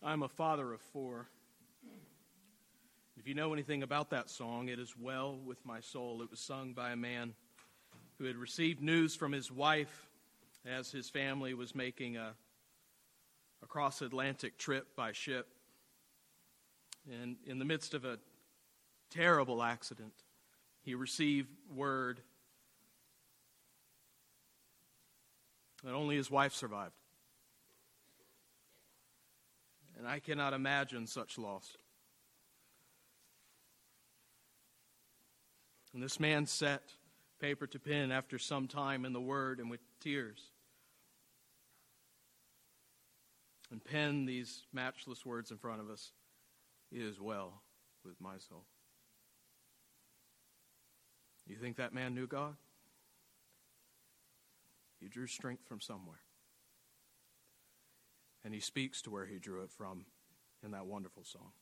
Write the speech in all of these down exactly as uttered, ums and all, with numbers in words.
I'm a father of four. If you know anything about that song, it is Well With My Soul. It was sung by a man who had received news from his wife as his family was making a, a cross-Atlantic trip by ship. And in the midst of a terrible accident, he received word that only his wife survived. And I cannot imagine such loss. And this man set paper to pen after some time in the Word and with tears, and penned these matchless words in front of us. It is well with my soul. You think that man knew God? He drew strength from somewhere. And he speaks to where he drew it from in that wonderful song.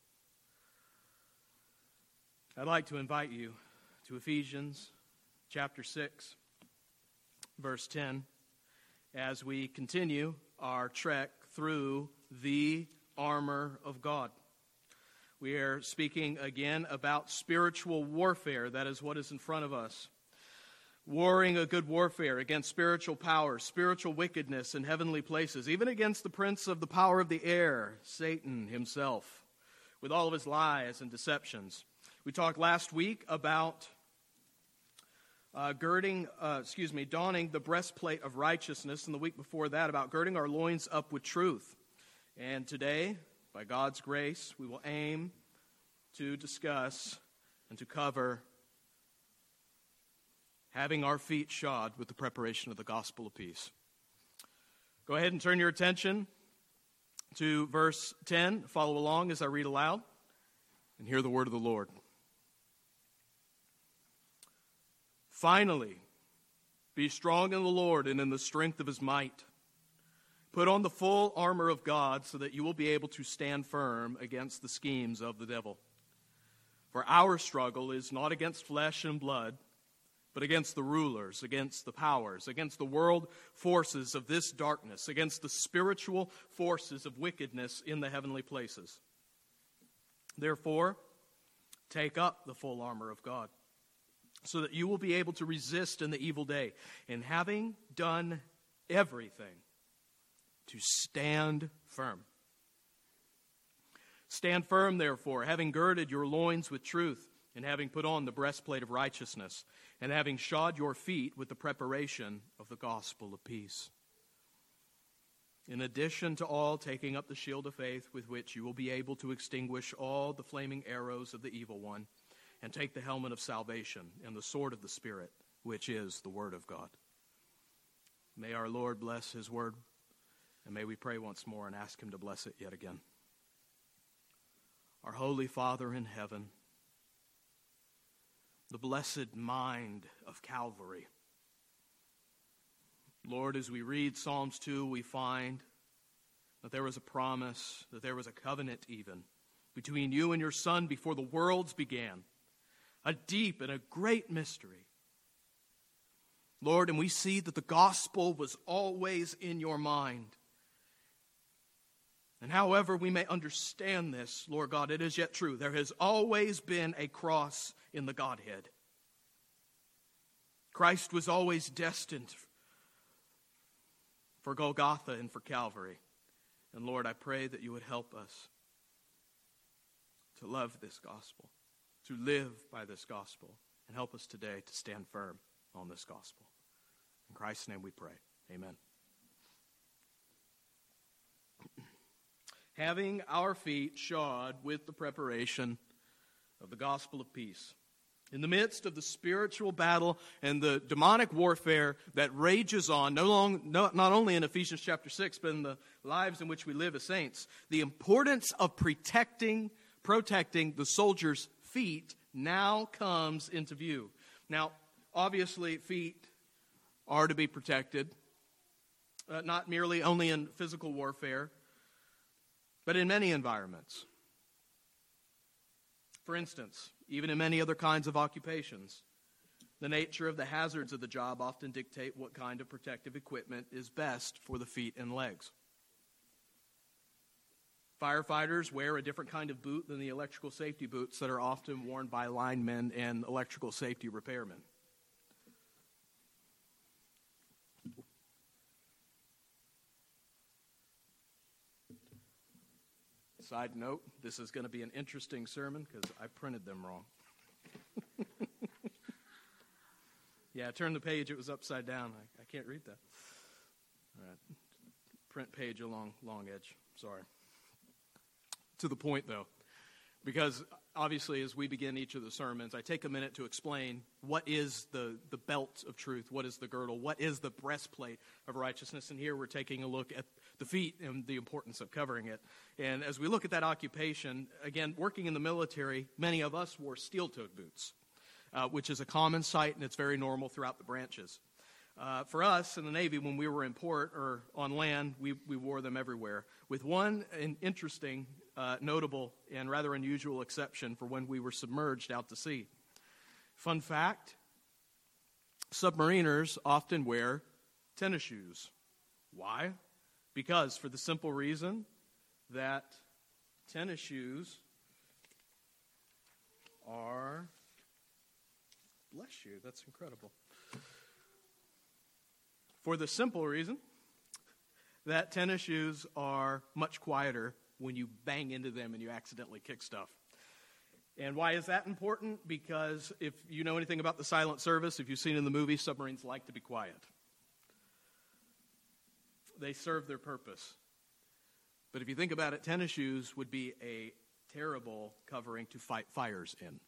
I'd like to invite you to Ephesians chapter six, verse ten, as we continue our trek through the armor of God. We are speaking again about spiritual warfare. That is what is in front of us. Warring a good warfare against spiritual powers, spiritual wickedness in heavenly places, even against the prince of the power of the air, Satan himself, with all of his lies and deceptions. We talked last week about uh, girding, uh, excuse me, donning the breastplate of righteousness, and the week before that about girding our loins up with truth. And today, by God's grace, we will aim to discuss and to cover having our feet shod with the preparation of the gospel of peace. Go ahead and turn your attention to verse ten. Follow along as I read aloud and hear the word of the Lord. Finally, be strong in the Lord and in the strength of his might. Put on the full armor of God so that you will be able to stand firm against the schemes of the devil. For our struggle is not against flesh and blood, but against the rulers, against the powers, against the world forces of this darkness, against the spiritual forces of wickedness in the heavenly places. Therefore, take up the full armor of God, so that you will be able to resist in the evil day, and having done everything, to stand firm. Stand firm, therefore, having girded your loins with truth, and having put on the breastplate of righteousness, and having shod your feet with the preparation of the gospel of peace. In addition to all, taking up the shield of faith with which you will be able to extinguish all the flaming arrows of the evil one, and take the helmet of salvation and the sword of the Spirit, which is the word of God. May our Lord bless his word, and may we pray once more and ask him to bless it yet again. Our Holy Father in heaven, the blessed mind of Calvary. Lord, as we read Psalms two, we find that there was a promise, that there was a covenant even, between you and your Son before the worlds began. A deep and a great mystery. Lord, and we see that the gospel was always in your mind. And however we may understand this, Lord God, it is yet true. There has always been a cross in the Godhead. Christ was always destined for Golgotha and for Calvary. And Lord, I pray that you would help us to love this gospel, to live by this gospel, and help us today to stand firm on this gospel. In Christ's name we pray. Amen. Having our feet shod with the preparation of the gospel of peace. In the midst of the spiritual battle and the demonic warfare that rages on, no long, no, not only in Ephesians chapter six, but in the lives in which we live as saints, the importance of protecting, protecting the soldier's feet now comes into view. Now, obviously, feet are to be protected, uh, not merely only in physical warfare, but in many environments. For instance, even in many other kinds of occupations, the nature of the hazards of the job often dictate what kind of protective equipment is best for the feet and legs. Firefighters wear a different kind of boot than the electrical safety boots that are often worn by linemen and electrical safety repairmen. Side note, this is going to be an interesting sermon because I printed them wrong. Yeah, turn the page, it was upside down. I, I can't read that. All right. Print page along long edge. Sorry. To the point, though, because obviously as we begin each of the sermons, I take a minute to explain what is the, the belt of truth, what is the girdle, what is the breastplate of righteousness, and here we're taking a look at the feet and the importance of covering it. And as we look at that occupation, again, working in the military, many of us wore steel-toed boots, uh, which is a common sight, and it's very normal throughout the branches. Uh, for us in the Navy, when we were in port or on land, we, we wore them everywhere, with one an interesting, uh, notable, and rather unusual exception for when we were submerged out to sea. Fun fact, submariners often wear tennis shoes. Why? Because for the simple reason that tennis shoes are, bless you, that's incredible. For the simple reason that tennis shoes are much quieter when you bang into them and you accidentally kick stuff. And why is that important? Because if you know anything about the silent service, if you've seen in the movie, submarines like to be quiet. They serve their purpose. But if you think about it, tennis shoes would be a terrible covering to fight fires in.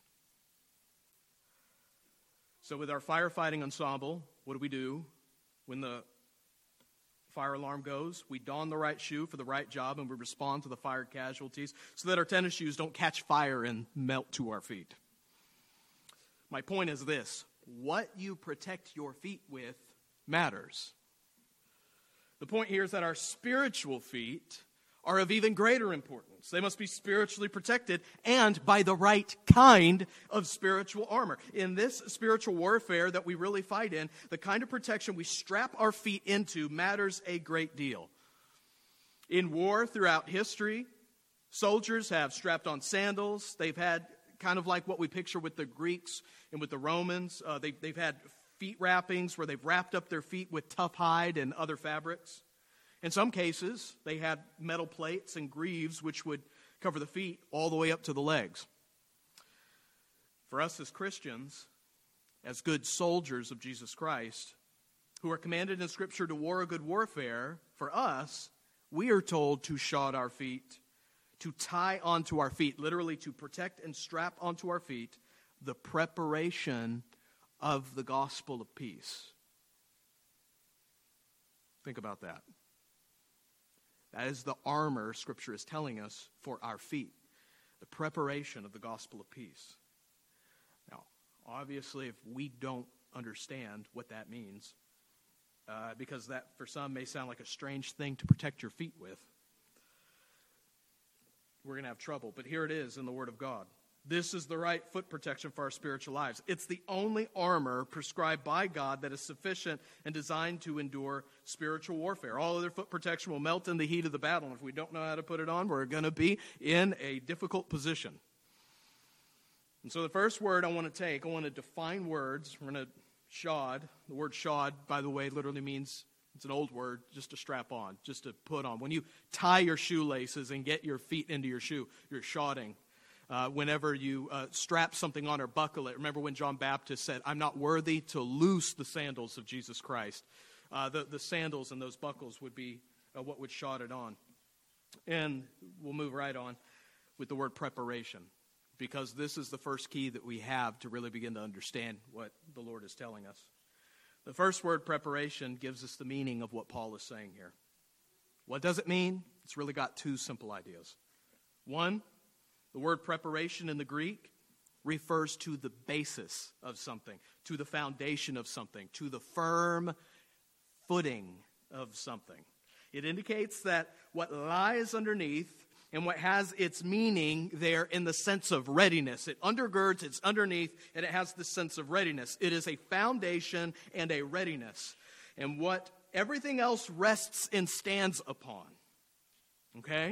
So with our firefighting ensemble, what do we do? When the fire alarm goes, we don the right shoe for the right job, and we respond to the fire casualties so that our tennis shoes don't catch fire and melt to our feet. My point is this: what you protect your feet with matters. The point here is that our spiritual feet are of even greater importance. They must be spiritually protected and by the right kind of spiritual armor. In this spiritual warfare that we really fight in, the kind of protection we strap our feet into matters a great deal. In war throughout history, soldiers have strapped on sandals. They've had kind of like what we picture with the Greeks and with the Romans. Uh, they, they've had feet wrappings where they've wrapped up their feet with tough hide and other fabrics. In some cases, they had metal plates and greaves which would cover the feet all the way up to the legs. For us as Christians, as good soldiers of Jesus Christ, who are commanded in Scripture to war a good warfare, for us, we are told to shod our feet, to tie onto our feet, literally to protect and strap onto our feet the preparation of the gospel of peace. Think about that. That is the armor Scripture is telling us for our feet, the preparation of the gospel of peace. Now, obviously, if we don't understand what that means, uh, because that for some may sound like a strange thing to protect your feet with, we're going to have trouble. But here it is in the Word of God. This is the right foot protection for our spiritual lives. It's the only armor prescribed by God that is sufficient and designed to endure spiritual warfare. All other foot protection will melt in the heat of the battle. And if we don't know how to put it on, we're going to be in a difficult position. And so the first word I want to take, I want to define words. We're going to shod. The word shod, by the way, literally means, it's an old word, just to strap on, just to put on. When you tie your shoelaces and get your feet into your shoe, you're shodding. Uh, whenever you uh, strap something on or buckle it. Remember when John Baptist said, I'm not worthy to loose the sandals of Jesus Christ. Uh, the, the sandals and those buckles would be uh, what would shod it on. And we'll move right on with the word preparation, because this is the first key that we have to really begin to understand what the Lord is telling us. The first word, preparation, gives us the meaning of what Paul is saying here. What does it mean? It's really got two simple ideas. One, the word preparation in the Greek refers to the basis of something, to the foundation of something, to the firm footing of something. It indicates that what lies underneath and what has its meaning there in the sense of readiness. It undergirds, it's underneath, and it has the sense of readiness. It is a foundation and a readiness. And what everything else rests and stands upon. Okay?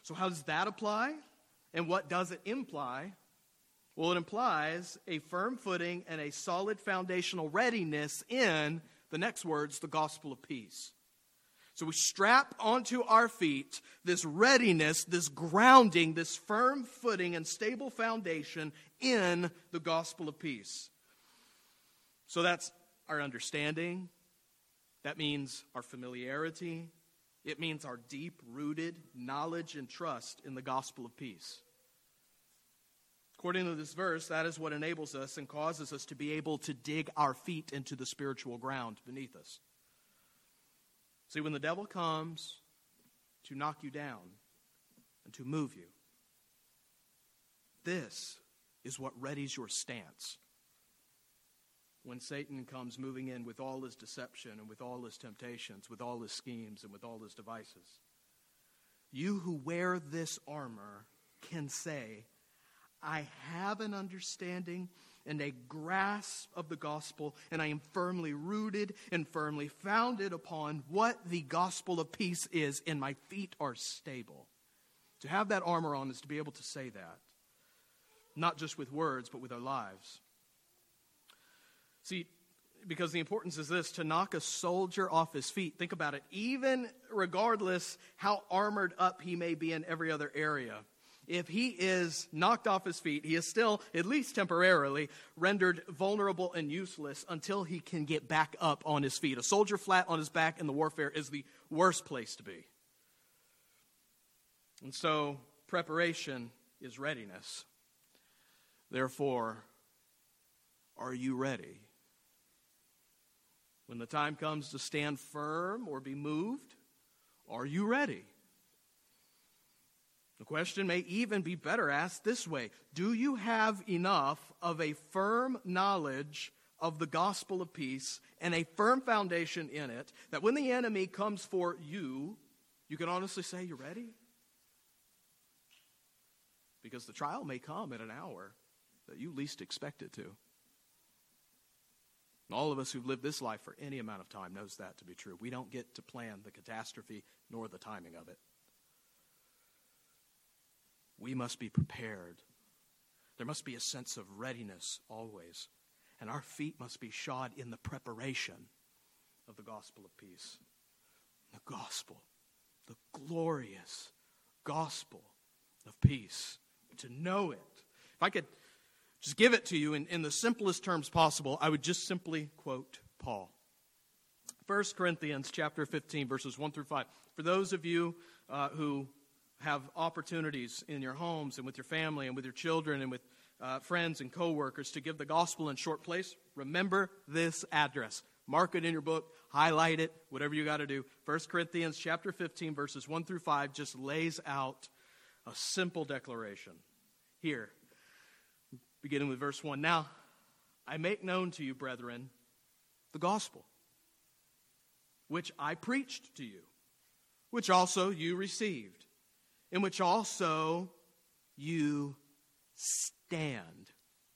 So how does that apply? And what does it imply? Well, it implies a firm footing and a solid foundational readiness in, the next words, the gospel of peace. So we strap onto our feet this readiness, this grounding, this firm footing and stable foundation in the gospel of peace. So that's our understanding. That means our familiarity. It means our deep-rooted knowledge and trust in the gospel of peace. According to this verse, that is what enables us and causes us to be able to dig our feet into the spiritual ground beneath us. See, when the devil comes to knock you down and to move you, this is what readies your stance. When Satan comes moving in with all his deception and with all his temptations, with all his schemes and with all his devices, you who wear this armor can say, I have an understanding and a grasp of the gospel, and I am firmly rooted and firmly founded upon what the gospel of peace is, and my feet are stable. To have that armor on is to be able to say that, not just with words, but with our lives. See, because the importance is this, to knock a soldier off his feet, think about it, even regardless how armored up he may be in every other area. If he is knocked off his feet, he is still, at least temporarily, rendered vulnerable and useless until he can get back up on his feet. A soldier flat on his back in the warfare is the worst place to be. And so, preparation is readiness. Therefore, are you ready? When the time comes to stand firm or be moved, are you ready? The question may even be better asked this way. Do you have enough of a firm knowledge of the gospel of peace and a firm foundation in it that when the enemy comes for you, you can honestly say, you're ready? Because the trial may come at an hour that you least expect it to. And all of us who've lived this life for any amount of time knows that to be true. We don't get to plan the catastrophe nor the timing of it. We must be prepared. There must be a sense of readiness always. And our feet must be shod in the preparation of the gospel of peace. The gospel, the glorious gospel of peace. To know it. If I could just give it to you in, in the simplest terms possible, I would just simply quote Paul. First Corinthians chapter fifteen, verses one through five. For those of you uh, who have opportunities in your homes and with your family and with your children and with uh, friends and co-workers to give the gospel in short place, remember this address. Mark it in your book, highlight it, whatever you got to do. First Corinthians chapter fifteen, verses one through five just lays out a simple declaration. Here, beginning with verse one. Now, I make known to you, brethren, the gospel, which I preached to you, which also you received, in which also you stand,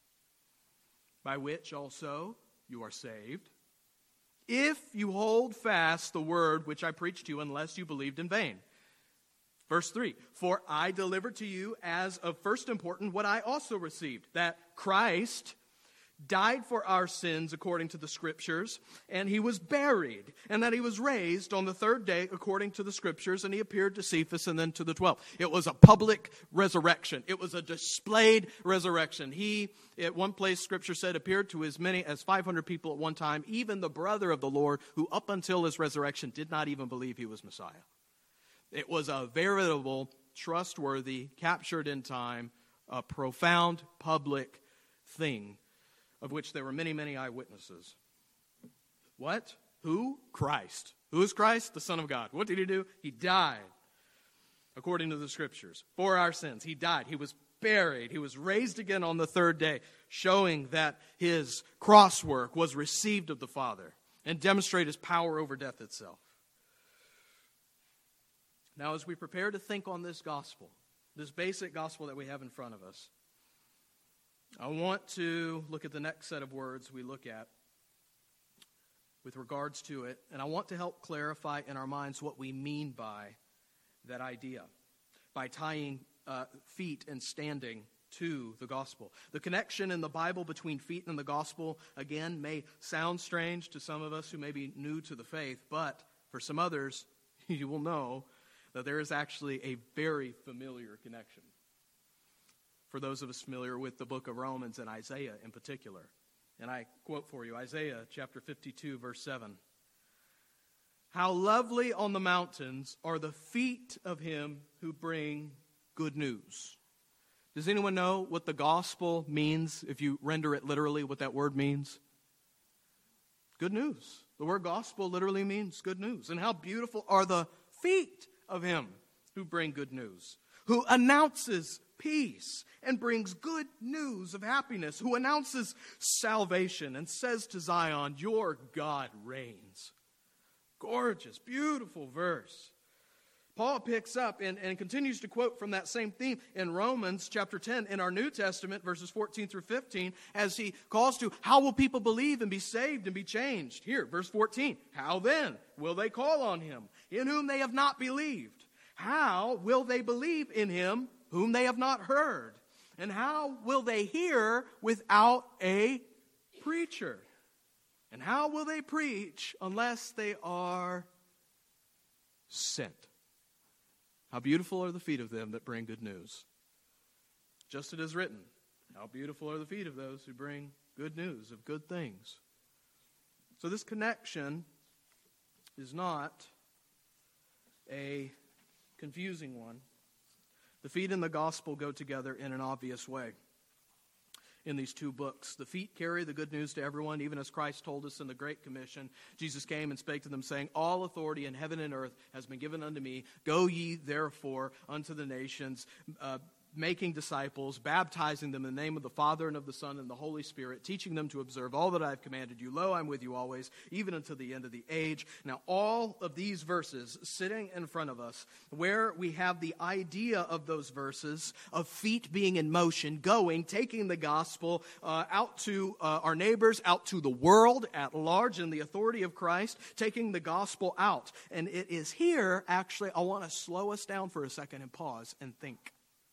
by which also you are saved, if you hold fast the word which I preached to you, unless you believed in vain. Verse three, for I delivered to you as of first importance what I also received, that Christ died for our sins according to the Scriptures, and he was buried, and that he was raised on the third day according to the Scriptures, and he appeared to Cephas and then to the twelve. It was a public resurrection. It was a displayed resurrection. He, at one place, Scripture said, appeared to as many as five hundred people at one time, even the brother of the Lord, who up until his resurrection did not even believe he was Messiah. It was a veritable, trustworthy, captured in time, a profound public thing of which there were many, many eyewitnesses. What? Who? Christ. Who is Christ? The Son of God. What did he do? He died, according to the Scriptures, for our sins. He died. He was buried. He was raised again on the third day, showing that his cross work was received of the Father and demonstrate his power over death itself. Now, as we prepare to think on this gospel, this basic gospel that we have in front of us, I want to look at the next set of words we look at with regards to it, and I want to help clarify in our minds what we mean by that idea. by tying uh, feet and standing to the gospel. The connection in the Bible between feet and the gospel, again, may sound strange to some of us who may be new to the faith, but for some others, you will know that there is actually a very familiar connection. For those of us familiar with the book of Romans and Isaiah in particular. And I quote for you, Isaiah chapter fifty-two, verse seven. How lovely on the mountains are the feet of him who bring good news. Does anyone know what the gospel means, if you render it literally, what that word means? Good news. The word gospel literally means good news. And how beautiful are the feet of him who bring good news, who announces peace and brings good news of happiness, who announces salvation and says to Zion, your God reigns. Gorgeous, beautiful verse. Paul picks up and, and continues to quote from that same theme in Romans chapter ten in our New Testament, verses fourteen through fifteen, as he calls to, how will people believe and be saved and be changed? Here, verse fourteen, how then will they call on him in whom they have not believed? How will they believe in him whom they have not heard? And how will they hear without a preacher? And how will they preach unless they are sent? How beautiful are the feet of them that bring good news. Just as it is written, how beautiful are the feet of those who bring good news of good things. So this connection is not a confusing one. The feet and the gospel go together in an obvious way in these two books. The feet carry the good news to everyone, even as Christ told us in the Great Commission. Jesus came and spake to them, saying, all authority in heaven and earth has been given unto me. Go ye therefore unto the nations, uh, making disciples, baptizing them in the name of the Father and of the Son and the Holy Spirit, teaching them to observe all that I have commanded you. Lo, I'm with you always, even until the end of the age. Now, all of these verses sitting in front of us, where we have the idea of those verses, of feet being in motion, going, taking the gospel uh, out to uh, our neighbors, out to the world at large in the authority of Christ, taking the gospel out. And it is here, actually, I want to slow us down for a second and pause and think.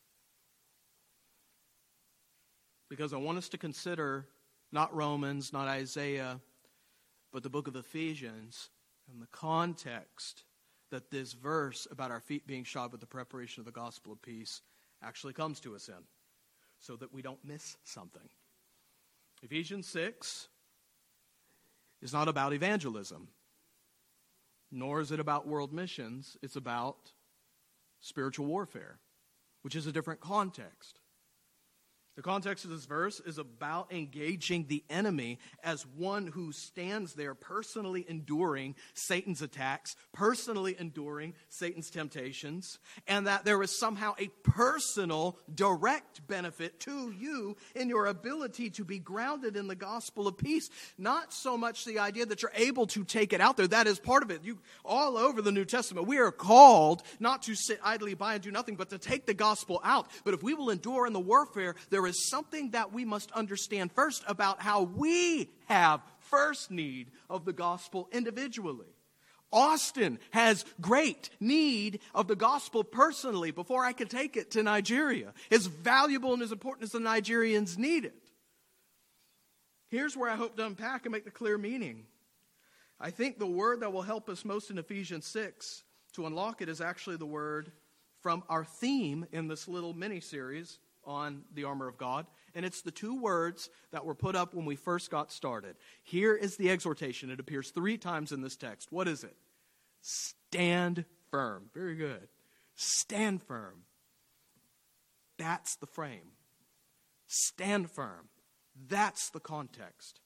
Because I want us to consider not Romans, not Isaiah, but the book of Ephesians and the context that this verse about our feet being shod with the preparation of the gospel of peace actually comes to us in, so that we don't miss something. Ephesians six is not about evangelism, nor is it about world missions. It's about spiritual warfare, which is a different context. The context of this verse is about engaging the enemy as one who stands there personally enduring Satan's attacks, personally enduring Satan's temptations, and that there is somehow a personal, direct benefit to you in your ability to be grounded in the gospel of peace. Not so much the idea that you're able to take it out there. That is part of it. You, all over the New Testament, we are called not to sit idly by and do nothing, but to take the gospel out. But if we will endure in the warfare, there is something that we must understand first about how we have first need of the gospel individually. Austin has great need of the gospel personally before I can take it to Nigeria. As valuable and as important as the Nigerians need it. Here's where I hope to unpack and make the clear meaning. I think the word that will help us most in Ephesians six to unlock it is actually the word from our theme in this little mini-series on the armor of God. And it's the two words that were put up when we first got started. Here is the exhortation. It appears three times in this text. What is it? Stand firm. Very good. Stand firm. That's the frame. Stand firm. That's the context.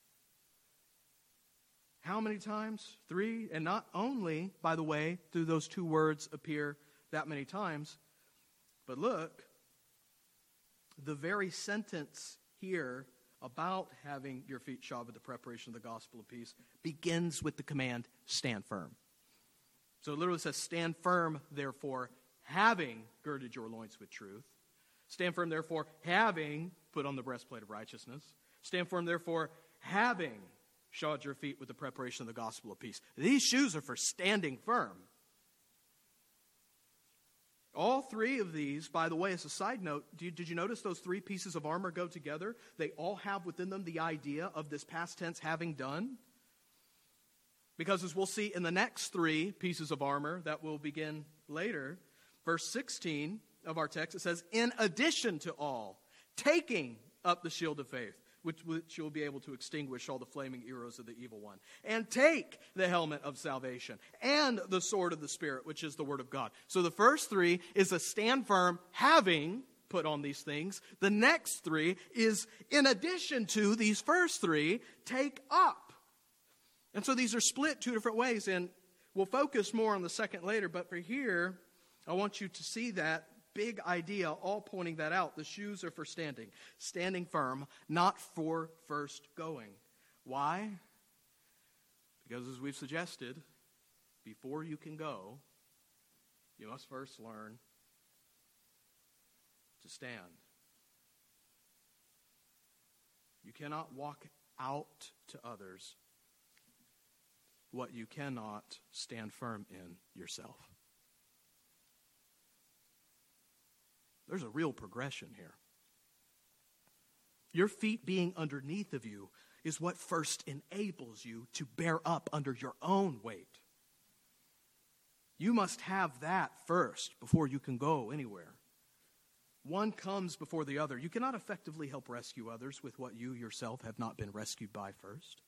How many times? Three. And not only, by the way, do those two words appear that many times, but look, the very sentence here about having your feet shod with the preparation of the gospel of peace begins with the command, stand firm. So it literally says, stand firm, therefore, having girded your loins with truth. Stand firm, therefore, having put on the breastplate of righteousness. Stand firm, therefore, having shod your feet with the preparation of the gospel of peace. These shoes are for standing firm. All three of these, by the way, as a side note, did, did you notice those three pieces of armor go together? They all have within them the idea of this past tense having done. Because as we'll see in the next three pieces of armor that will begin later, verse sixteen of our text, it says, in addition to all, taking up the shield of faith, which, which you'll be able to extinguish all the flaming arrows of the evil one. And take the helmet of salvation and the sword of the Spirit, which is the word of God. So the first three is a stand firm, having put on these things. The next three is in addition to these first three, take up. And so these are split two different ways, and we'll focus more on the second later. But for here, I want you to see that big idea, all pointing that out. The shoes are for standing. Standing firm, not for first going. Why? Because as we've suggested, before you can go, you must first learn to stand. You cannot walk out to others what you cannot stand firm in yourself. There's a real progression here. Your feet being underneath of you is what first enables you to bear up under your own weight. You must have that first before you can go anywhere. One comes before the other. You cannot effectively help rescue others with what you yourself have not been rescued by first.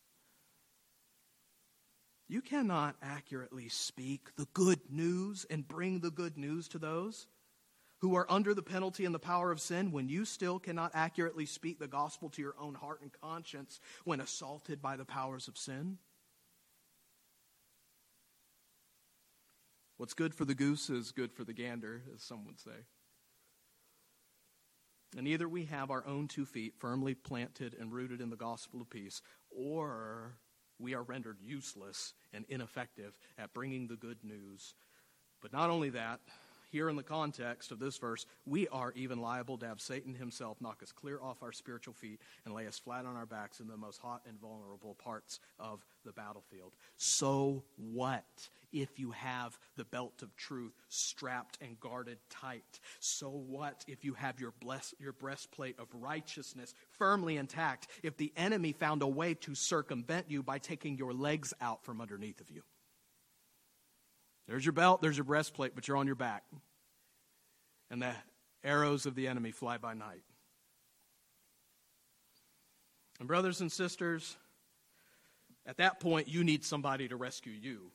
You cannot accurately speak the good news and bring the good news to those who are under the penalty and the power of sin when you still cannot accurately speak the gospel to your own heart and conscience when assaulted by the powers of sin. What's good for the goose is good for the gander, as some would say. And either we have our own two feet firmly planted and rooted in the gospel of peace, or we are rendered useless and ineffective at bringing the good news. But not only that, here in the context of this verse, we are even liable to have Satan himself knock us clear off our spiritual feet and lay us flat on our backs in the most hot and vulnerable parts of the battlefield. So what if you have the belt of truth strapped and guarded tight? So what if you have your, bless, your breastplate of righteousness firmly intact, if the enemy found a way to circumvent you by taking your legs out from underneath of you? There's your belt, there's your breastplate, but you're on your back. And the arrows of the enemy fly by night. And brothers and sisters, at that point, you need somebody to rescue you.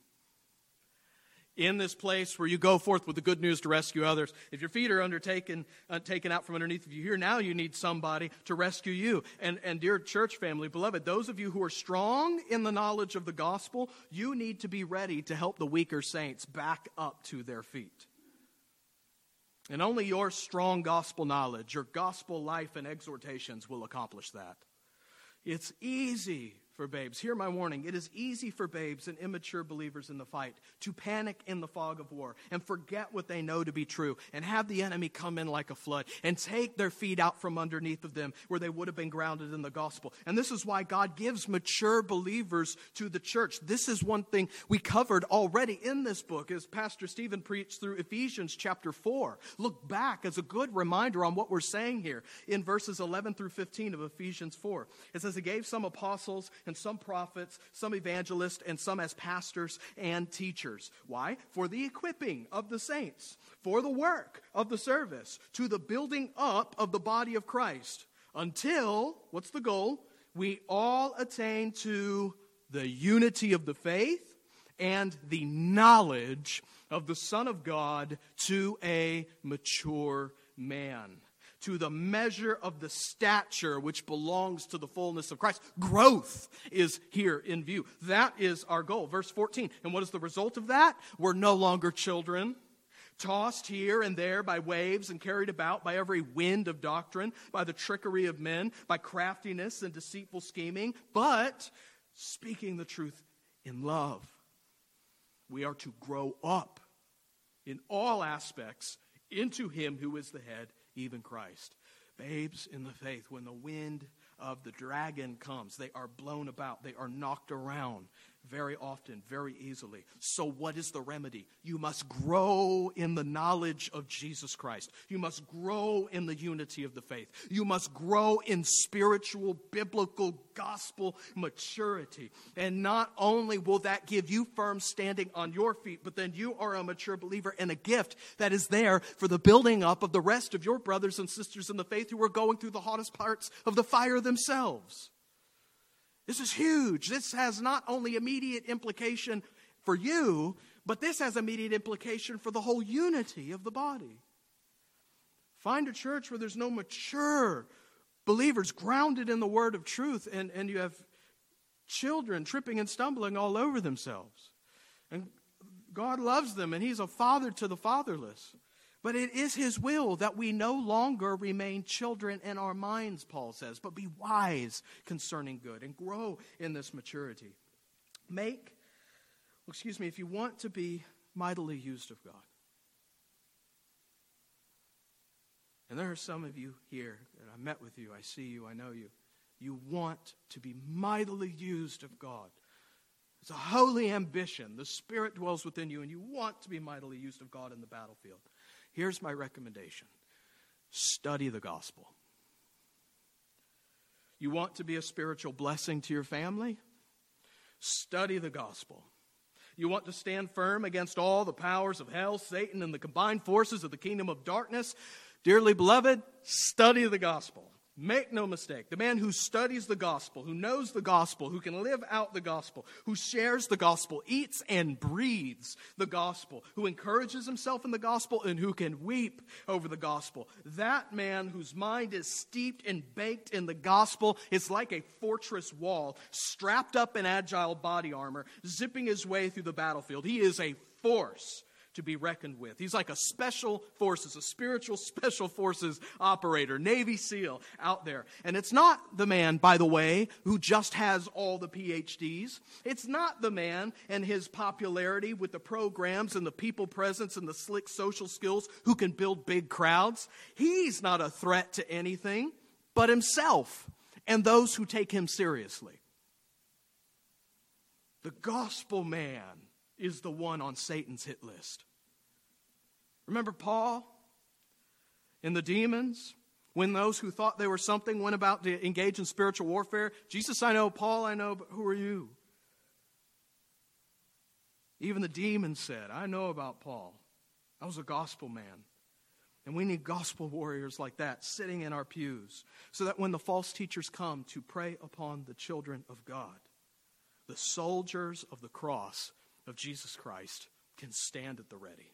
In this place where you go forth with the good news to rescue others, if your feet are undertaken, uh, taken out from underneath of you here, now you need somebody to rescue you. And, and dear church family, beloved, those of you who are strong in the knowledge of the gospel, you need to be ready to help the weaker saints back up to their feet. And only your strong gospel knowledge, your gospel life and exhortations will accomplish that. It's easy for babes. Hear my warning. It is easy for babes and immature believers in the fight to panic in the fog of war and forget what they know to be true and have the enemy come in like a flood and take their feet out from underneath of them where they would have been grounded in the gospel. And this is why God gives mature believers to the church. This is one thing we covered already in this book as Pastor Stephen preached through Ephesians chapter four. Look back as a good reminder on what we're saying here in verses eleven through fifteen of Ephesians four. It says, He gave some apostles and some prophets, some evangelists, and some as pastors and teachers. Why? For the equipping of the saints, for the work of the service, to the building up of the body of Christ, until, what's the goal? We all attain to the unity of the faith and the knowledge of the Son of God, to a mature man, to the measure of the stature which belongs to the fullness of Christ. Growth is here in view. That is our goal. Verse fourteen. And what is the result of that? We're no longer children, tossed here and there by waves and carried about by every wind of doctrine, by the trickery of men, by craftiness and deceitful scheming, but speaking the truth in love. We are to grow up in all aspects into Him who is the head, even Christ. Babes in the faith, when the wind of the dragon comes, they are blown about, they are knocked around very often, very easily. So what is the remedy? You must grow in the knowledge of Jesus Christ. You must grow in the unity of the faith. You must grow in spiritual, biblical, gospel maturity. And not only will that give you firm standing on your feet, but then you are a mature believer and a gift that is there for the building up of the rest of your brothers and sisters in the faith who are going through the hottest parts of the fire themselves. This is huge. This has not only immediate implication for you, but this has immediate implication for the whole unity of the body. Find a church where there's no mature believers grounded in the word of truth, and, and you have children tripping and stumbling all over themselves. And God loves them, and He's a father to the fatherless. But it is His will that we no longer remain children in our minds, Paul says, but be wise concerning good and grow in this maturity. Make, well, excuse me, if you want to be mightily used of God. And there are some of you here, and I met with you, I see you, I know you. You want to be mightily used of God. It's a holy ambition. The Spirit dwells within you, and you want to be mightily used of God in the battlefield. Here's my recommendation. Study the gospel. You want to be a spiritual blessing to your family? Study the gospel. You want to stand firm against all the powers of hell, Satan, and the combined forces of the kingdom of darkness? Dearly beloved, study the gospel. Make no mistake, the man who studies the gospel, who knows the gospel, who can live out the gospel, who shares the gospel, eats and breathes the gospel, who encourages himself in the gospel, and who can weep over the gospel. That man whose mind is steeped and baked in the gospel is like a fortress wall, strapped up in agile body armor, zipping his way through the battlefield. He is a force to be reckoned with. He's like a special forces, a spiritual special forces operator, Navy SEAL out there. And it's not the man, by the way, who just has all the P H Ds. It's not the man and his popularity with the programs and the people presence and the slick social skills who can build big crowds. He's not a threat to anything but himself and those who take him seriously. The gospel man is the one on Satan's hit list. Remember Paul and the demons? When those who thought they were something went about to engage in spiritual warfare? Jesus, I know. Paul, I know. But who are you? Even the demons said, I know about Paul. I was a gospel man. And we need gospel warriors like that sitting in our pews so that when the false teachers come to prey upon the children of God, the soldiers of the cross of Jesus Christ can stand at the ready.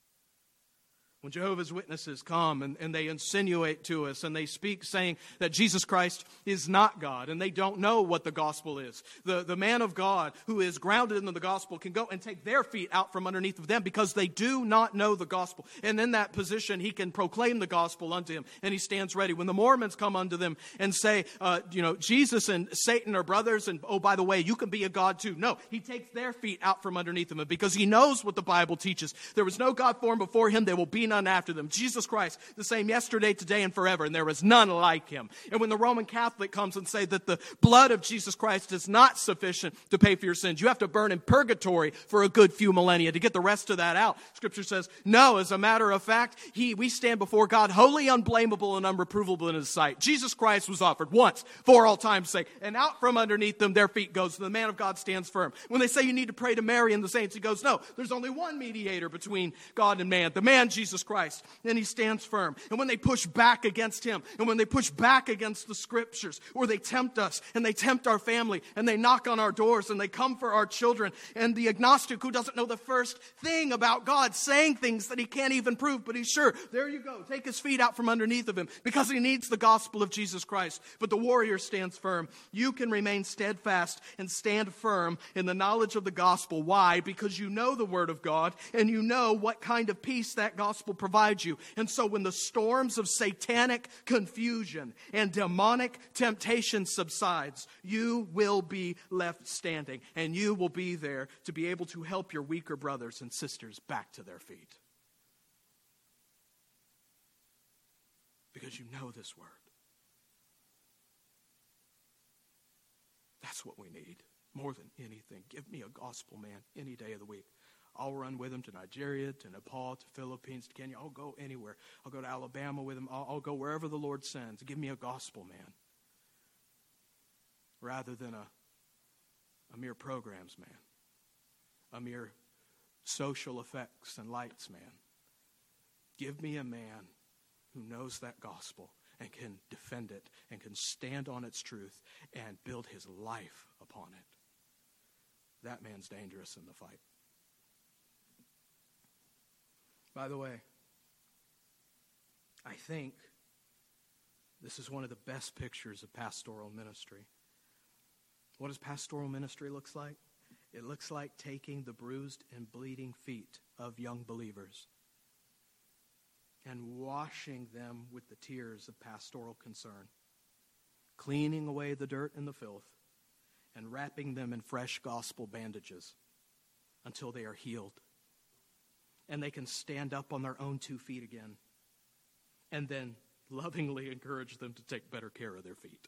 When Jehovah's Witnesses come and, and they insinuate to us and they speak saying that Jesus Christ is not God and they don't know what the gospel is, the, the man of God who is grounded in the gospel can go and take their feet out from underneath of them because they do not know the gospel. And in that position, he can proclaim the gospel unto him and he stands ready. When the Mormons come unto them and say, uh, you know, Jesus and Satan are brothers and, oh, by the way, you can be a God too. No, he takes their feet out from underneath them because he knows what the Bible teaches. There was no God formed before him. There will be none after them. Jesus Christ, the same yesterday, today, and forever, and there is none like him. And when the Roman Catholic comes and say that the blood of Jesus Christ is not sufficient to pay for your sins, you have to burn in purgatory for a good few millennia to get the rest of that out. Scripture says, no, as a matter of fact, he, we stand before God wholly unblameable and unreprovable in his sight. Jesus Christ was offered once for all time's sake, and out from underneath them their feet goes, and the man of God stands firm. When they say you need to pray to Mary and the saints, he goes, no, there's only one mediator between God and man, the man Jesus Christ. And he stands firm. And when they push back against him, and when they push back against the scriptures, or they tempt us, and they tempt our family, and they knock on our doors, and they come for our children, and the agnostic who doesn't know the first thing about God, saying things that he can't even prove, but he's sure, there you go, take his feet out from underneath of him, because he needs the gospel of Jesus Christ. But the warrior stands firm. You can remain steadfast and stand firm in the knowledge of the gospel. Why? Because you know the word of God, and you know what kind of peace that gospel provides you. And so when the storms of satanic confusion and demonic temptation subsides, you will be left standing, and you will be there to be able to help your weaker brothers and sisters back to their feet. Because you know this word. That's what we need. more than anything. Give me a gospel man any day of the week. I'll run with him to Nigeria, to Nepal, to Philippines, to Kenya. I'll go anywhere. I'll go to Alabama with him. I'll, I'll go wherever the Lord sends. Give me a gospel man. Rather than a, a mere programs man. A mere social effects and lights man. Give me a man who knows that gospel and can defend it and can stand on its truth and build his life upon it. That man's dangerous in the fight. By the way, I think this is one of the best pictures of pastoral ministry. What does pastoral ministry look like? It looks like taking the bruised and bleeding feet of young believers and washing them with the tears of pastoral concern, cleaning away the dirt and the filth, and wrapping them in fresh gospel bandages until they are healed. And they can stand up on their own two feet again. And then lovingly encourage them to take better care of their feet.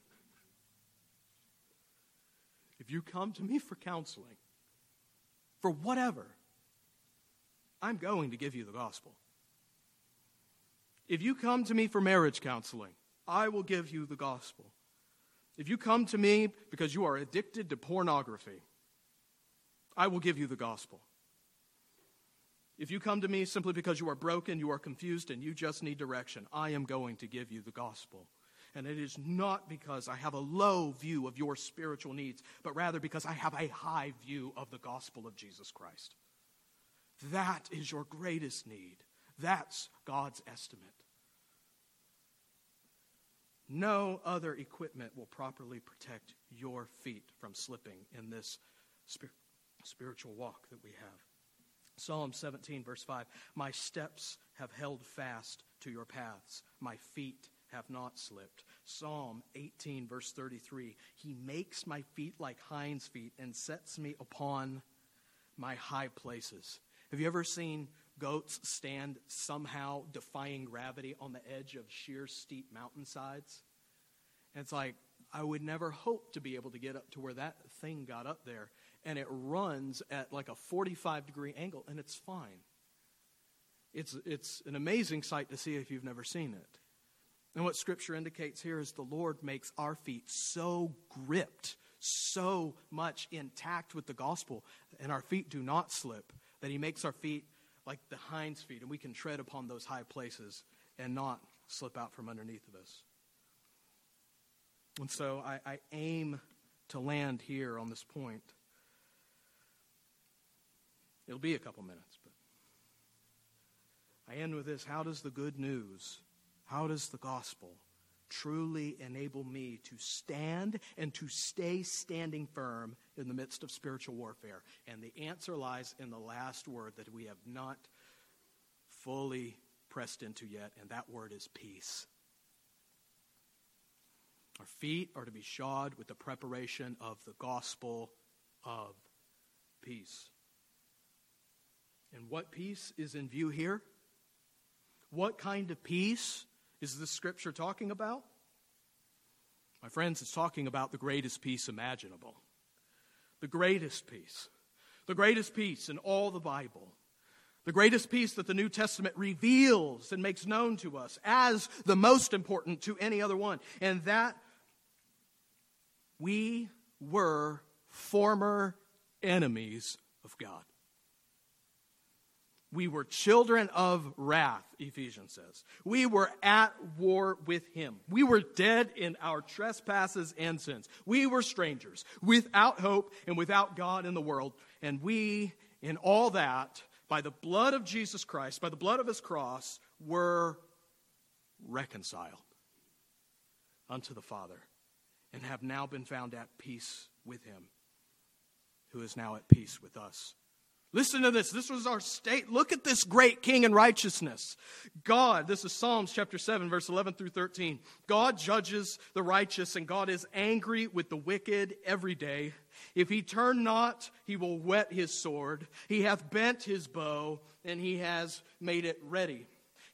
If you come to me for counseling, for whatever, I'm going to give you the gospel. If you come to me for marriage counseling, I will give you the gospel. If you come to me because you are addicted to pornography, I will give you the gospel. If you come to me simply because you are broken, you are confused, and you just need direction, I am going to give you the gospel. And it is not because I have a low view of your spiritual needs, but rather because I have a high view of the gospel of Jesus Christ. That is your greatest need. That's God's estimate. No other equipment will properly protect your feet from slipping in this spir- spiritual walk that we have. Psalm seventeen, verse five, my steps have held fast to your paths. My feet have not slipped. Psalm eighteen, verse thirty-three, he makes my feet like hinds' feet and sets me upon my high places. Have you ever seen goats stand somehow defying gravity on the edge of sheer steep mountainsides? And it's like, I would never hope to be able to get up to where that thing got up there. And it runs at like a forty-five degree angle, and it's fine. It's, it's an amazing sight to see if you've never seen it. And what Scripture indicates here is the Lord makes our feet so gripped, so much intact with the gospel, and our feet do not slip, that he makes our feet like the hinds feet, and we can tread upon those high places and not slip out from underneath of us. And so I, I aim to land here on this point. It'll be a couple minutes, but I end with this. How does the good news, how does the gospel truly enable me to stand and to stay standing firm in the midst of spiritual warfare? And the answer lies in the last word that we have not fully pressed into yet, and that word is peace. Our feet are to be shod with the preparation of the gospel of peace. And what peace is in view here? What kind of peace is this scripture talking about? My friends, it's talking about the greatest peace imaginable. The greatest peace. The greatest peace in all the Bible. The greatest peace that the New Testament reveals and makes known to us as the most important to any other one. And that we were former enemies of God. We were children of wrath, Ephesians says. We were at war with him. We were dead in our trespasses and sins. We were strangers, without hope and without God in the world. And we, in all that, by the blood of Jesus Christ, by the blood of his cross, were reconciled unto the Father and have now been found at peace with him, who is now at peace with us. Listen to this. This was our state. Look at this great king in righteousness. God, this is Psalms chapter seven, verse eleven through thirteen. God judges the righteous, and God is angry with the wicked every day. If he turn not, he will whet his sword. He hath bent his bow, and he has made it ready.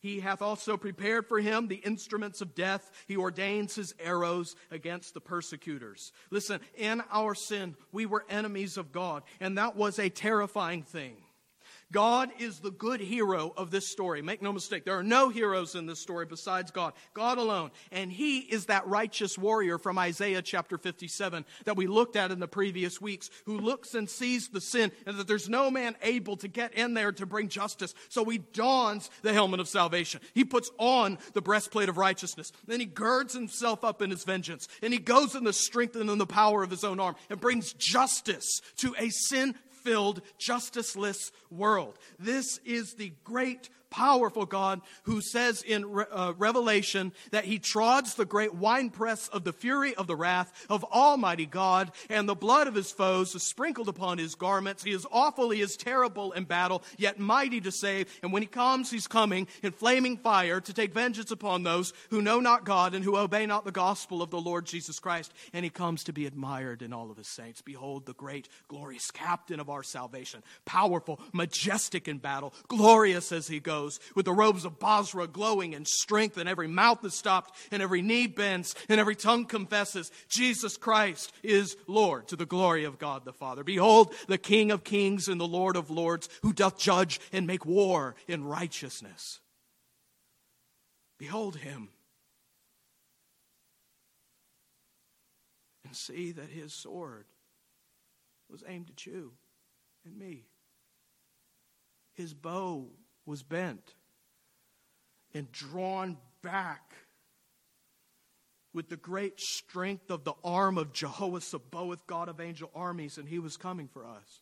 He hath also prepared for him the instruments of death. He ordains his arrows against the persecutors. Listen, in our sin, we were enemies of God, and that was a terrifying thing. God is the good hero of this story. Make no mistake, there are no heroes in this story besides God. God alone. And He is that righteous warrior from Isaiah chapter fifty-seven that we looked at in the previous weeks, who looks and sees the sin and that there's no man able to get in there to bring justice. So He dons the helmet of salvation. He puts on the breastplate of righteousness. Then He girds Himself up in His vengeance. And He goes in the strength and in the power of His own arm and brings justice to a sin filled, justiceless world. This is the great, powerful God who says in uh, Revelation that He trods the great winepress of the fury of the wrath of Almighty God, and the blood of His foes is sprinkled upon His garments. He is awful, He is terrible in battle, yet mighty to save. And when He comes, He's coming in flaming fire to take vengeance upon those who know not God and who obey not the gospel of the Lord Jesus Christ. And He comes to be admired in all of His saints. Behold, the great, glorious captain of our salvation, powerful, majestic in battle, glorious as He goes, with the robes of Basra glowing in strength, and every mouth is stopped, and every knee bends, and every tongue confesses Jesus Christ is Lord, to the glory of God the Father. Behold, the King of kings and the Lord of lords, who doth judge and make war in righteousness. Behold Him, and see that His sword was aimed at you and me. His bow was bent and drawn back with the great strength of the arm of Jehovah Sabaoth, God of angel armies, and He was coming for us.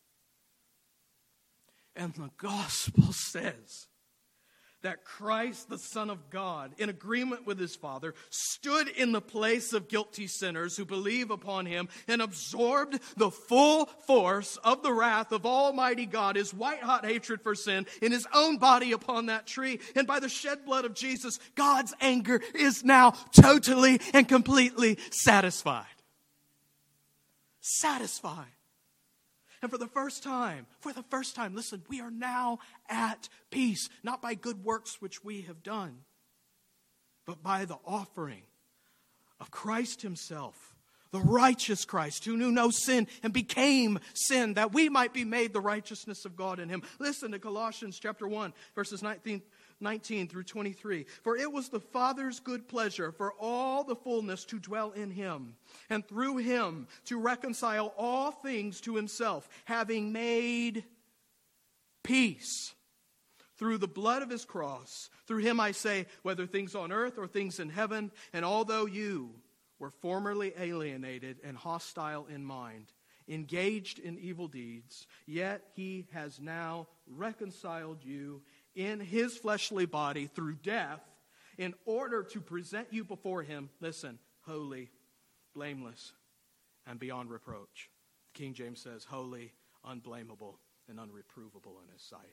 And the gospel says that Christ, the Son of God, in agreement with His Father, stood in the place of guilty sinners who believe upon Him and absorbed the full force of the wrath of Almighty God, His white-hot hatred for sin, in His own body upon that tree. And by the shed blood of Jesus, God's anger is now totally and completely satisfied. Satisfied. And for the first time, for the first time, listen, we are now at peace, not by good works which we have done, but by the offering of Christ Himself, the righteous Christ who knew no sin and became sin, that we might be made the righteousness of God in Him. Listen to Colossians chapter one, verses nineteen, nineteen through twenty-three. For it was the Father's good pleasure for all the fullness to dwell in Him, and through Him to reconcile all things to Himself, having made peace through the blood of His cross. Through Him, I say, whether things on earth or things in heaven. And although you were formerly alienated and hostile in mind, engaged in evil deeds, yet He has now reconciled you in His fleshly body through death, in order to present you before Him, listen, holy, blameless, and beyond reproach. King James says, holy, unblameable, and unreprovable in His sight.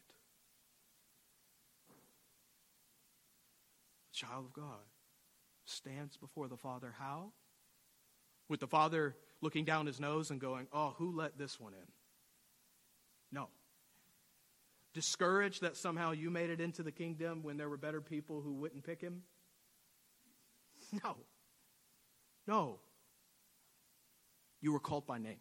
The child of God stands before the Father how? With the Father looking down His nose and going, oh, who let this one in? No. Discouraged that somehow you made it into the kingdom when there were better people who wouldn't pick Him? No. No. You were called by name.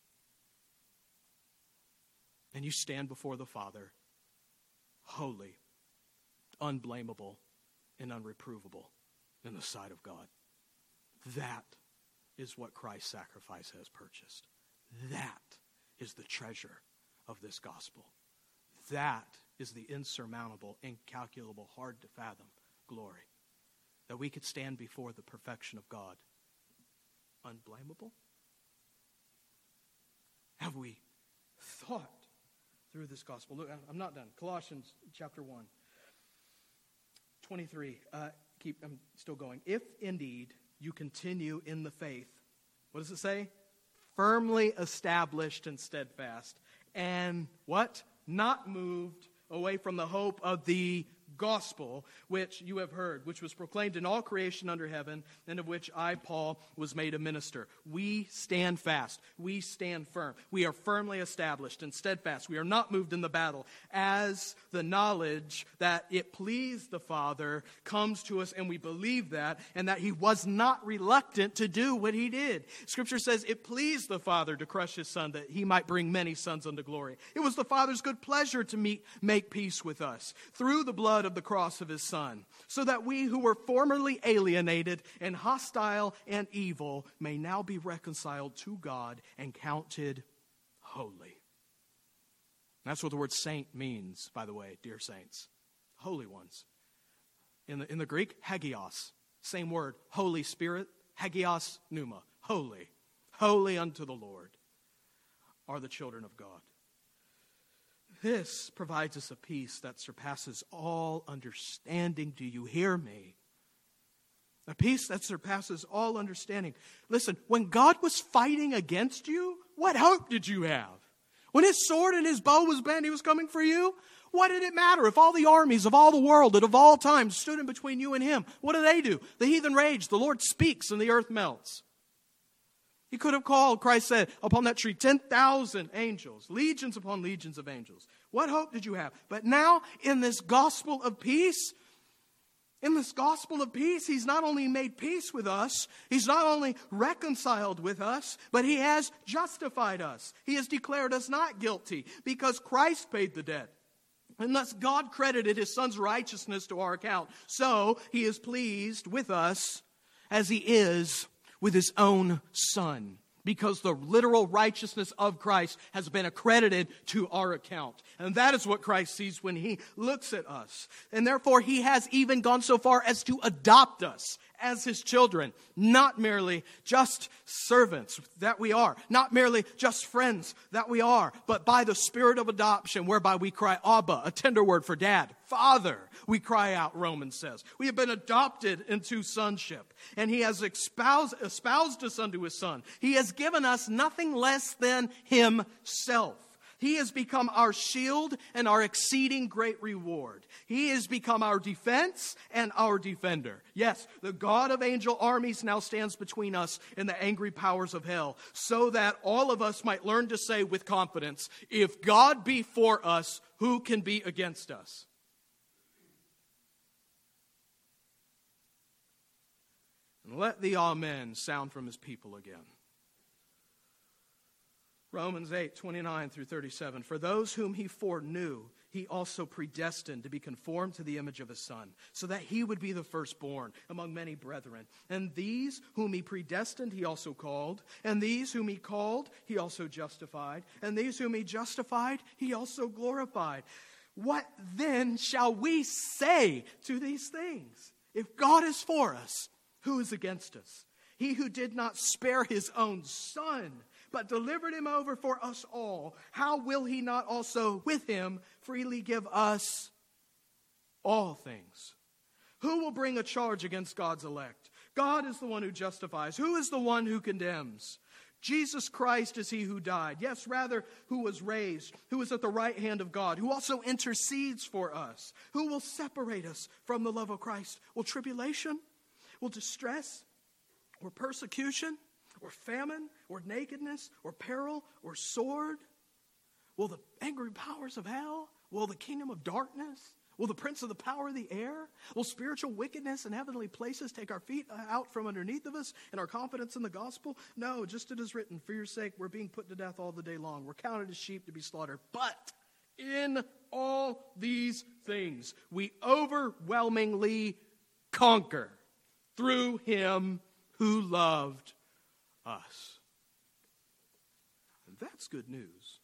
And you stand before the Father, holy, unblameable, and unreprovable in the sight of God. That is what Christ's sacrifice has purchased. That is the treasure of this gospel. That is the insurmountable, incalculable, hard to fathom glory. That we could stand before the perfection of God. Unblameable? Have we thought through this gospel? Look, I'm not done. Colossians chapter one, twenty-three. Uh, keep, I'm still going. If indeed you continue in the faith, what does it say? Firmly established and steadfast. And what? Not moved away from the hope of the gospel which you have heard, which was proclaimed in all creation under heaven, and of which I, Paul, was made a minister. We stand fast. We stand firm. We are firmly established and steadfast. We are not moved in the battle, as the knowledge that it pleased the Father comes to us, and we believe that, and that he was not reluctant to do what he did. Scripture says it pleased the Father to crush his Son, that he might bring many sons unto glory. It was the Father's good pleasure to meet, make peace with us through the blood of the cross of his Son, so that we who were formerly alienated and hostile and evil may now be reconciled to God and counted holy. That's what the word saint means, by the way, dear saints. Holy ones. In the, in the Greek, hagios. Same word, Holy Spirit, hagios pneuma, holy. Holy unto the Lord are the children of God. This provides us a peace that surpasses all understanding. Do you hear me? A peace that surpasses all understanding. Listen, when God was fighting against you, what hope did you have? When his sword and his bow was bent, he was coming for you. What did it matter if all the armies of all the world and of all time stood in between you and him? What do they do? The heathen rage. The Lord speaks and the earth melts. He could have called, Christ said, upon that tree, ten thousand angels, legions upon legions of angels. What hope did you have? But now, in this gospel of peace, in this gospel of peace, he's not only made peace with us, he's not only reconciled with us, but he has justified us. He has declared us not guilty because Christ paid the debt. And thus God credited his Son's righteousness to our account. So he is pleased with us as he is with his own Son, because the literal righteousness of Christ has been accredited to our account. And that is what Christ sees when he looks at us. And therefore, he has even gone so far as to adopt us as his children, not merely just servants that we are, not merely just friends that we are, but by the Spirit of adoption, whereby we cry, Abba, a tender word for dad, Father, we cry out, Romans says. We have been adopted into sonship, and he has espoused, espoused us unto his Son. He has given us nothing less than himself. He has become our shield and our exceeding great reward. He has become our defense and our defender. Yes, the God of angel armies now stands between us and the angry powers of hell, so that all of us might learn to say with confidence, if God be for us, who can be against us? And let the amen sound from his people again. Romans eight, twenty-nine through thirty-seven. For those whom he foreknew, he also predestined to be conformed to the image of his Son, so that he would be the firstborn among many brethren. And these whom he predestined, he also called. And these whom he called, he also justified. And these whom he justified, he also glorified. What then shall we say to these things? If God is for us, who is against us? He who did not spare his own Son, but delivered him over for us all, how will he not also with him freely give us all things? Who will bring a charge against God's elect? God is the one who justifies. Who is the one who condemns? Jesus Christ is he who died. Yes, rather, who was raised, who is at the right hand of God, who also intercedes for us. Who will separate us from the love of Christ? Will tribulation? Will distress? Or persecution? Or famine, or nakedness, or peril, or sword? Will the angry powers of hell? Will the kingdom of darkness? Will the prince of the power of the air? Will spiritual wickedness in heavenly places take our feet out from underneath of us and our confidence in the gospel? No, just it is written, for your sake we're being put to death all the day long. We're counted as sheep to be slaughtered. But in all these things we overwhelmingly conquer through him who loved us. And that's good news.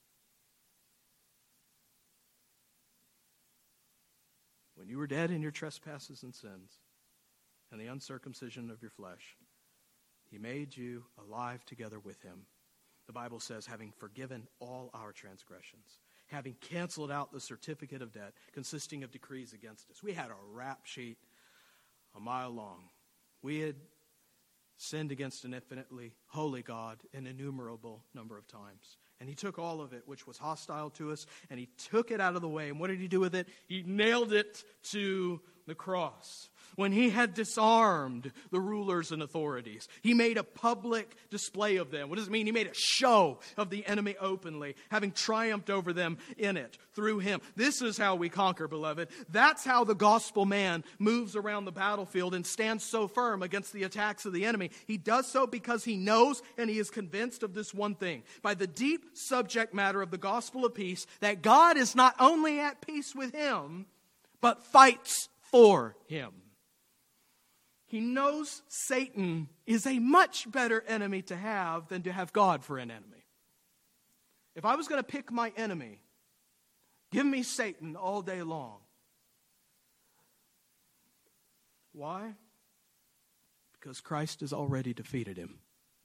When you were dead in your trespasses and sins and the uncircumcision of your flesh, he made you alive together with him. The Bible says, having forgiven all our transgressions, having canceled out the certificate of debt consisting of decrees against us. We had a rap sheet a mile long. We had sinned against an infinitely holy God an innumerable number of times. And he took all of it, which was hostile to us, and he took it out of the way. And what did he do with it? He nailed it to the cross. When he had disarmed the rulers and authorities, he made a public display of them. What does it mean? He made a show of the enemy openly, having triumphed over them in it through him. This is how we conquer, beloved. That's how the gospel man moves around the battlefield and stands so firm against the attacks of the enemy. He does so because he knows and he is convinced of this one thing. By the deep subject matter of the gospel of peace, that God is not only at peace with him, but fights for him. He knows Satan is a much better enemy to have than to have God for an enemy. If I was going to pick my enemy, give me Satan all day long. Why? Because Christ has already defeated him.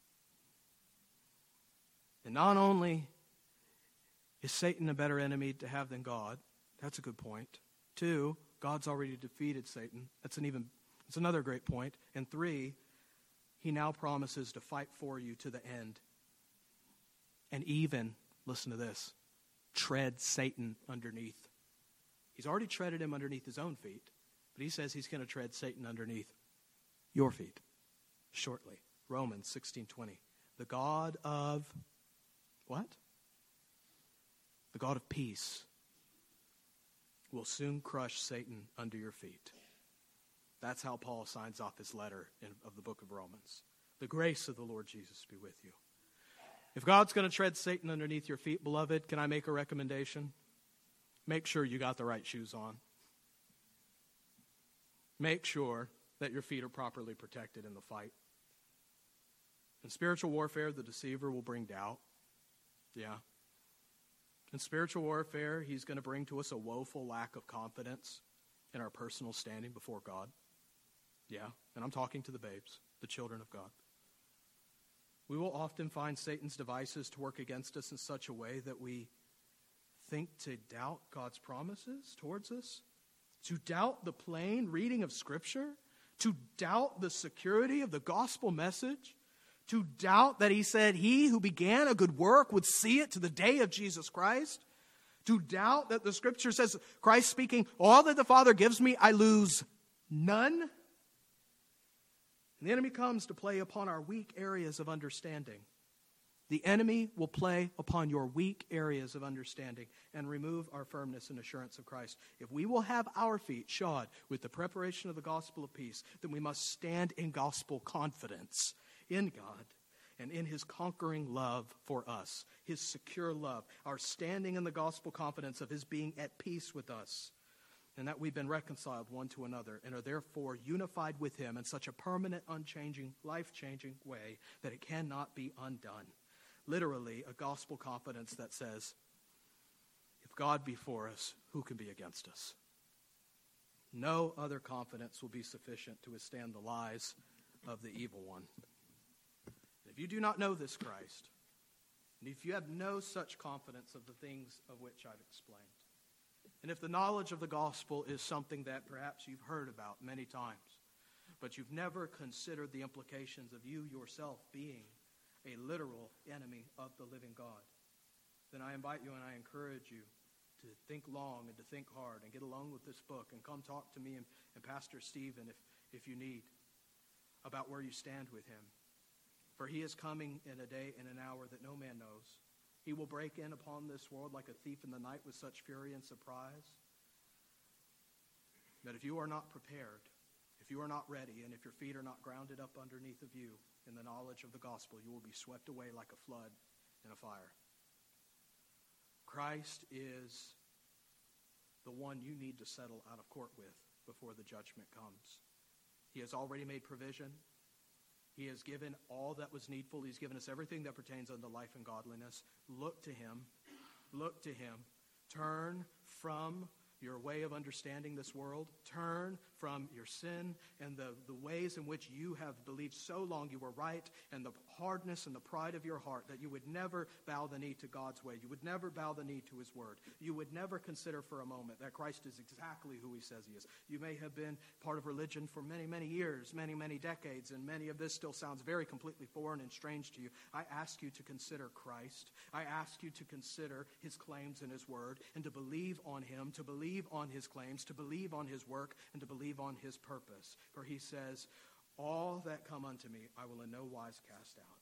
And not only is Satan a better enemy to have than God, that's a good point. Two, God's already defeated Satan. That's an even It's another great point. And three, he now promises to fight for you to the end. And even, listen to this, tread Satan underneath. He's already treaded him underneath his own feet, but he says he's going to tread Satan underneath your feet shortly. Romans sixteen twenty. The God of, what? The God of peace will soon crush Satan under your feet. That's how Paul signs off his letter in, of the book of Romans. The grace of the Lord Jesus be with you. If God's going to tread Satan underneath your feet, beloved, can I make a recommendation? Make sure you got the right shoes on. Make sure that your feet are properly protected in the fight. In spiritual warfare, the deceiver will bring doubt. Yeah. In spiritual warfare, he's going to bring to us a woeful lack of confidence in our personal standing before God. Yeah, and I'm talking to the babes, the children of God. We will often find Satan's devices to work against us in such a way that we think to doubt God's promises towards us, to doubt the plain reading of Scripture, to doubt the security of the gospel message, to doubt that he said he who began a good work would see it to the day of Jesus Christ, to doubt that the Scripture says, Christ speaking, all that the Father gives me, I lose none. And the enemy comes to play upon our weak areas of understanding. The enemy will play upon your weak areas of understanding and remove our firmness and assurance of Christ. If we will have our feet shod with the preparation of the gospel of peace, then we must stand in gospel confidence in God and in his conquering love for us, his secure love, our standing in the gospel confidence of his being at peace with us, and that we've been reconciled one to another and are therefore unified with him in such a permanent, unchanging, life-changing way that it cannot be undone. Literally, a gospel confidence that says, if God be for us, who can be against us? No other confidence will be sufficient to withstand the lies of the evil one. If you do not know this Christ, and if you have no such confidence of the things of which I've explained, and if the knowledge of the gospel is something that perhaps you've heard about many times, but you've never considered the implications of you yourself being a literal enemy of the living God, then I invite you and I encourage you to think long and to think hard and get along with this book and come talk to me and, and Pastor Stephen if, if you need about where you stand with him. For he is coming in a day and an hour that no man knows. He will break in upon this world like a thief in the night with such fury and surprise. But if you are not prepared, if you are not ready, and if your feet are not grounded up underneath of you in the knowledge of the gospel, you will be swept away like a flood in a fire. Christ is the one you need to settle out of court with before the judgment comes. He has already made provision. He has given all that was needful. He's given us everything that pertains unto life and godliness. Look to him. Look to him. Turn from your way of understanding this world. Turn from your sin and the, the ways in which you have believed so long you were right, and the hardness and the pride of your heart that you would never bow the knee to God's way. You would never bow the knee to his word. You would never consider for a moment that Christ is exactly who he says he is. You may have been part of religion for many, many years, many, many decades, and many of this still sounds very completely foreign and strange to you. I ask you to consider Christ. I ask you to consider his claims in his word, and to believe on him, to believe on his claims, to believe on his work, and to believe on his purpose. For he says, all that come unto me, I will in no wise cast out.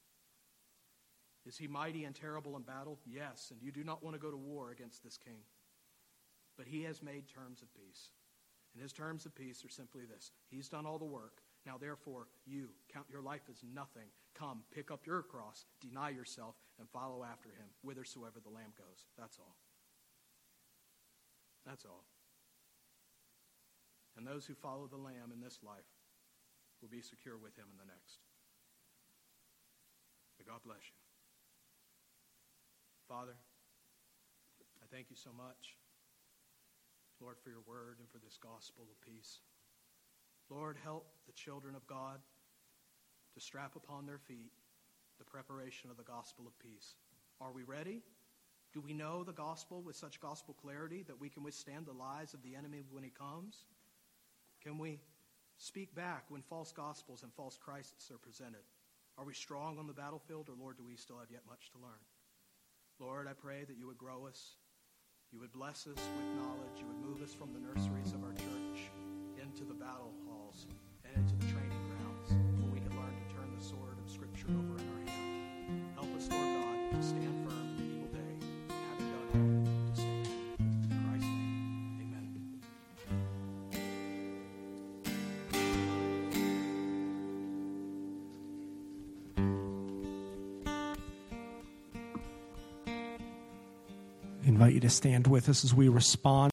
Is he mighty and terrible in battle? Yes, and you do not want to go to war against this king. But he has made terms of peace. And his terms of peace are simply this. He's done all the work. Now, therefore, you count your life as nothing. Come, pick up your cross, deny yourself, and follow after him, whithersoever the Lamb goes. That's all. That's all. And those who follow the Lamb in this life will be secure with him in the next. May God bless you. Father, I thank you so much, Lord, for your word and for this gospel of peace. Lord, help the children of God to strap upon their feet the preparation of the gospel of peace. Are we ready? Do we know the gospel with such gospel clarity that we can withstand the lies of the enemy when he comes? Can we speak back when false gospels and false Christs are presented? Are we strong on the battlefield, or Lord, do we still have yet much to learn? Lord, I pray that you would grow us, you would bless us with knowledge, you would move us from the nurseries of our church into the battle halls and into the training grounds where we can learn to turn the sword of Scripture over in our hand. Help us, Lord God, to stand firm in the evil day, and having done all, to stand. In Christ's name, amen. I invite you to stand with us as we respond.